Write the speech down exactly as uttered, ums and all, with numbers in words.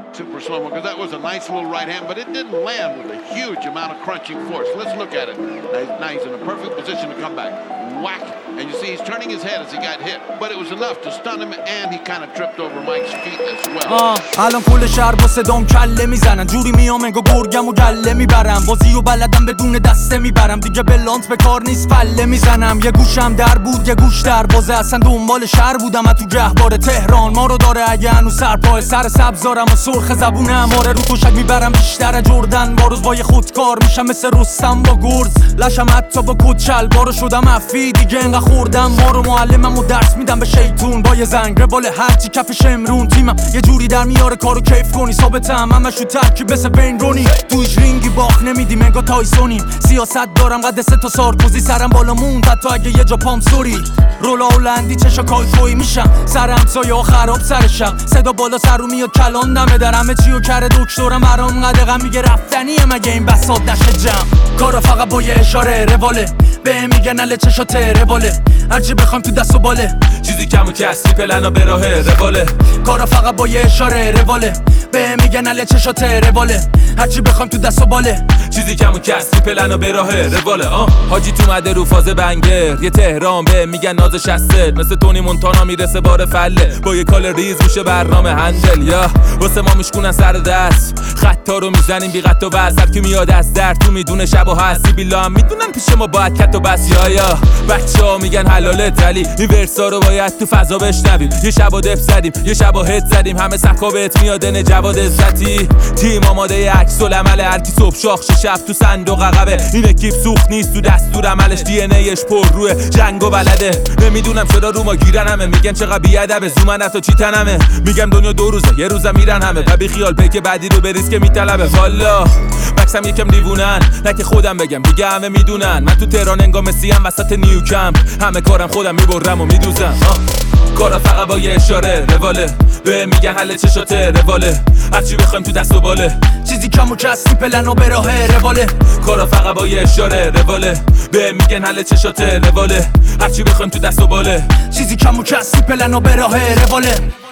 super slow-mo, because that was a nice little right hand, but it didn't land with a huge amount of crunching force. Let's look at it. Now he's in a perfect position to come back. Whack, and you see he's turning his head as he got hit, but it was enough to stun him, and he kind of tripped over Mike's feet as well. آه الان کل شهر با صدام کله میزنن، جوری میام انگار گرگم و گله میبرم، بازی و بلدم بدون دسته میبرم، دیگه بلانت به کار نیست فله میزنم. یه گوشم در بود یه گوش در بازه، اصلا دنبال شهر بودم تو گهواره تهران ما رو داره اگه هنوز سرپای سر سبزارم و سرخ زبونم، آره رو تشک میبرم بیشتر جردن، با روز با یه خودکار میشم مثل رستم با گرز، لشم حتی با کچل بارو شدم افی دیگه انقدر خوردم ما رو، معلمم و درس میدم به شیطون با یه زنگ ربال هرچی کفش امرون، تیمم یه جوری در میاره کارو کیف کنی، ثابتم همش رو ترکیب مثل بین رونی، تویش رینگی باخ نمیدیم انگار تایسونیم، سیاست دارم قد سه تا سارکوزی، سرم بالا موند حتی اگه یه جا پام سوری، رولا هلندی چشا کایکوی میشم، سر همسایه ها خراب سر شب، صدا بالا سر رو میاد کلان دمه در همه چی و کره دکترم برام قدقم میگه رفتنیه مگه این بساط نشه جمع، کارا فقط با یه اشاره رواله، به میگن اله چشاته رواله، هرچی بخوام تو دست و باله، چیزی کم و کسی پلنا به راه رواله، کارا فقط با یه اشاره رواله، به میگن اله چشاته رواله، هرچی بخوام تو دست و باله، چیزی کم و کسی پلنا به راه رواله. آه حاجی تو مده رو فاز بنگر، یه تهران به میگن نازش هسته، مثل تونی مونتانا میرسه بار فله، با یه کال ریز میشه برنامه هندل، یا واسه ما میشکونن سر دست، خطا رو میزنیم بی قط و بس، هر کی میاد از در تو میدونه شب و هستی بیلا هم میدونن پیش ما باید کت و بس، یا یا بچه ها میگن حلالت ولی این ورسا رو باید تو فضا بشنویم، یه شب و دف زدیم یه شب و هد زدیم، همه سکا بهت میادن جواد عزتی، تیم آماده عکس العمل، هر کی صبح شاخ شب تو صندوق عقبه، این اکیپ سوخت نیست تو دستور عملش، دی ان ایش پر روی جنگ و بلده، نمیدونم چرا رو ما گیرن همه، میگن چقدر بیادبه زومن حتی چی تنمه، میگم دنیا دو روزه یه روزم میرن همه، و بی خیال پیک بعدی رو بریز که میطلبه، والا بکسم یکم دیوونن نه که خودم بگم دیگه همه میدونن، من تو تهران انگار مسیم وسط نیوکمپ، همه کارم خودم میبرم و میدوزم، کارا فقط با یه اشاره رواله، به میگن حل چشاته رواله، هرچی بخوایم تو دست و باله، چیزی کم و کسی پلنا به راه رواله، کارا فقط با یه اشاره رواله، به میگن حل چشاته رواله، هرچی بخوایم تو دست و باله، چیزی کم و کسی پلنا به راه رواله.